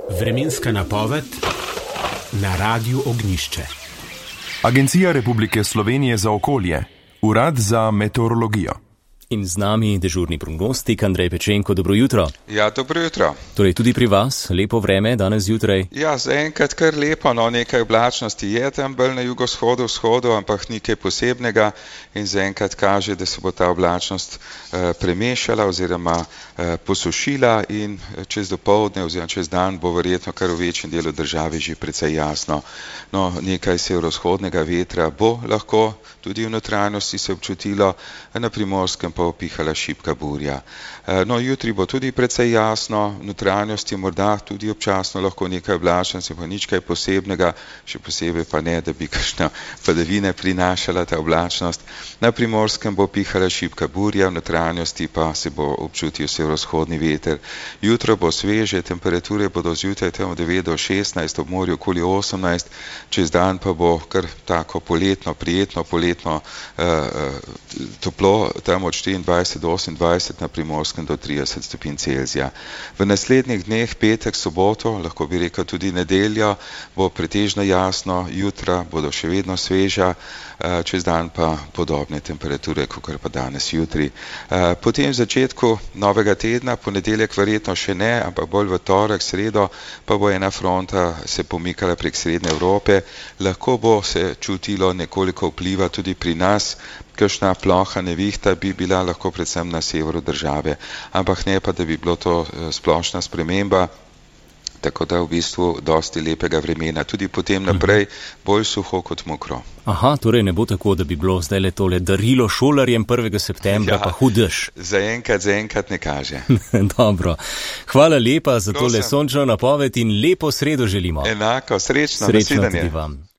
Vremenska napoved na Radiu Ognjišče. Agencija Republike Slovenije za okolje, Urad za meteorologijo. In z nami dežurni prognostik Andrej Pečenko, dobro jutro. Ja, dobro jutro. Torej tudi pri vas, lepo vreme danes zjutraj? Ja, zaenkrat kar lepo, nekaj oblačnosti je tam bolj na jugovzhodu, vzhodu, ampak nekaj posebnega in zaenkrat kaže, da se bo ta oblačnost premešala oziroma posušila in čez dopoldne oziroma čez dan bo verjetno kar v večjem delu države že precej jasno. Nekaj severovzhodnega vetra bo lahko tudi v notranjosti se občutilo, na Primorskem pa opihala šibka burja. Jutri bo tudi precej jasno, v notranjosti morda tudi občasno lahko nekaj oblačnosti, pa nič kaj posebnega, še posebej pa ne, da bi kakšna padavine prinašala ta oblačnost. Na Primorskem bo pihala šibka burja, v notranjosti pa se bo občutil severovzhodni veter. Jutro bo sveže, temperature bodo zjutraj tam od 9 do 16, ob morju okoli 18, čez dan pa bo kar tako poletno, prijetno poletno toplo, tam od 24 do 28, na Primorskem do 30 stopinj Celzija. V naslednjih dneh, petek, soboto, lahko bi rekel tudi nedeljo, bo pretežno jasno, jutra bodo še vedno sveža, čez dan pa podobne temperature, kakor pa danes jutri. Potem v začetku novega tedna, ponedeljek verjetno še ne, ampak bolj v torek, sredo, pa bo ena fronta se pomikala prek Srednje Evrope, lahko bo se čutilo nekoliko vpliva tudi pri nas, kakšna ploha nevihta bi bila lahko predvsem na severu države, ampak ne pa, da bi bilo to splošna sprememba, tako da v bistvu dosti lepega vremena. Tudi potem naprej bolj suho kot mokro. Aha, torej ne bo tako, da bi bilo zdaj le tole darilo šolarjem 1. septembra, pa hudež. Zaenkrat ne kaže. Dobro. Hvala lepa za tole sončno napoved in lepo sredo želimo. Enako, srečno tudi vam.